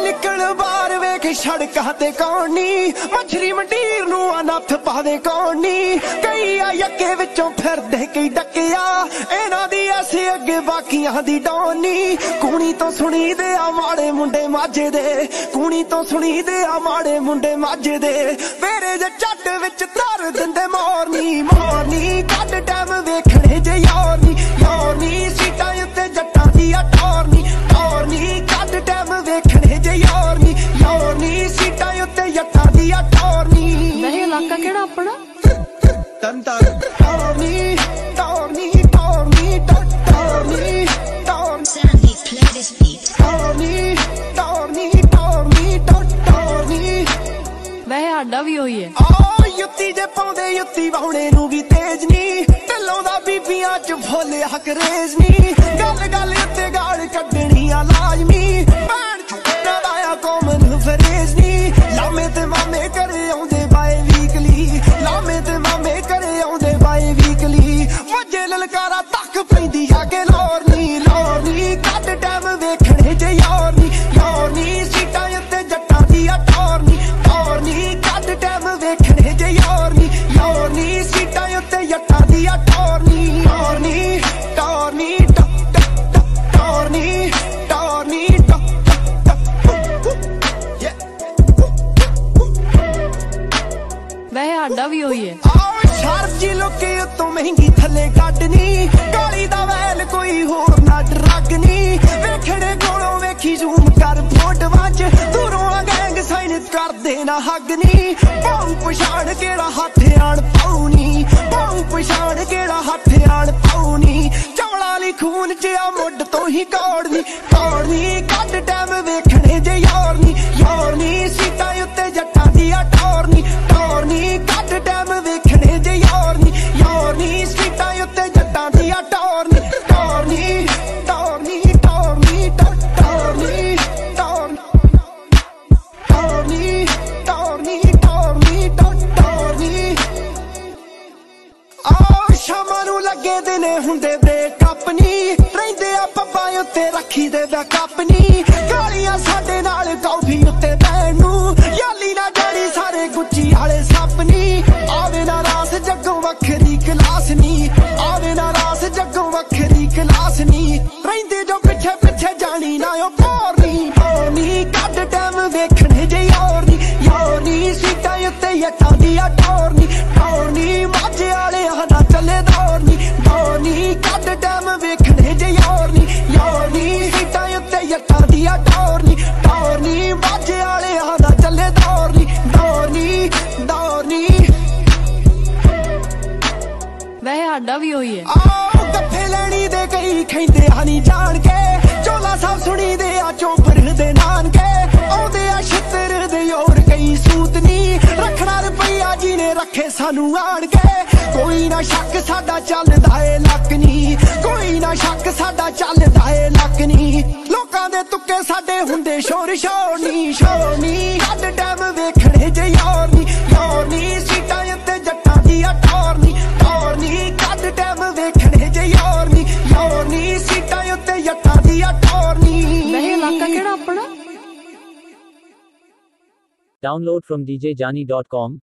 निकल बार वेख सड़कां ते कौन नी मछली मंडीर नूं नत्थ पावे कौन नी कई आ यक्के विचों फिरदे कई डकिया इन्हां दी असीं अगे बाकियां दी डौनी कूणी तो सुणी दे आ माड़े मुंडे माझे दे कूणी तो सुणी दे आ माड़े मुंडे माझे दे वेरे जे झट विच धर दिंदे मोरनी कद टाइम वेखणे जे योरनी सीटां उत्ते जट्टां दी टोरनी कद टाइम वेखणे जे योरनी सीटां उत्ते जट्टां दी टोरनी वह इलाका केड़ा अपना Tarn Taran टोरनी Sandy, play this beat. वह आडा भी होई है युत्ती जे पाउंदे युत्ती वाहुणे नूं भी तेज नी ढिल्लों दा बीबियां च फुल हकरेज नी गल उत्ते गाल कड्डणी आ लाजमी भैन चुना लाया कॉमन फरेज नी लामे ते मामे करे आउंदे बाय वीकली लामे ते मामे करे आउंदे बाय वीकली वजे ललकारा तक पैंदी आगे लोरनी कद टाइम वेखणे जे योरनी सीटां उत्ते जट्टां दी टोरनी कद टाइम वेखणे जे योरनी सीटां उत्ते जट्टां दी टोरनी वह आडा भी होई है शार्जी लुके उत्तों महंगी थले गड्डनी गाली दा वैल कोई होर ना डरगनी वेखणे कोलों वेखी जूम कर फोटोआं च दूरों आ गैंग साइन कर देना हगनी पाऊ पछाण केड़ा हत्थ आण पाऊनी पाऊ पछाण केड़ा हत्थ आण पाऊनी चवला ली खून च आ मुੱਢ ਤੋਂ ਹੀ ਕੌੜਨੀ ਕੱਢ ਟਾਈਮ ਵੇਖਣੇ ਜੇ योरनी सीटां उत्ते जट्टां दी टोरनी ਕੱਢ ਟਾਈਮ ਵੇਖਣੇ ਜੇ योरनी सीटां उत्ते जट्टां दी टोरनी शामां नूं लगे दिने हुंदे ब्रेकअप नी रहिंदे आ पब्बां उत्ते रखी दे बैकअप नी गालियां साडे नाल कॉफी उत्ते बैण नूं याली ना जानी सारे गुच्ची वाले सप नी आवे ना रास जग्गों वखरी क्लास नी आवे ना रास जग्गों वखरी क्लास नी रहिंदे जो पिछे जानी ना ओ पोरनी कद टाइम वेखणे जे योरनी सीटां उत्ते जट्टां दी टोरनी माझे वाले हना चले दौरनी कद टाइम वेखणे जे योरनी सीटां उत्ते जट्टां दी टोरनी माझे वाले हना चले दौरनी वह आडा भी होई है गफ्फे लैनी दे कई खैंदे हनी जान के चोला सब सुनी दे आ चोपर दे नानके आउंदे आ छित्तर दे और कई सूतनी रखना रुपया जी ने रखे सानू आण के कोई ना शक साडा चलदा ए लक नी कोई ना शक साडा चलदा ए लक नी लोकां दे तुक्के साडे हुंदे शोरनी कद टाइम वेखणे जे योरनी सीटां उत्ते जट्टां दी टोरनी कद टाइम वेखणे जे योरनी सीटां उत्ते जट्टां दी टोरनी वह इलाका केड़ा अपना Download from djjani.com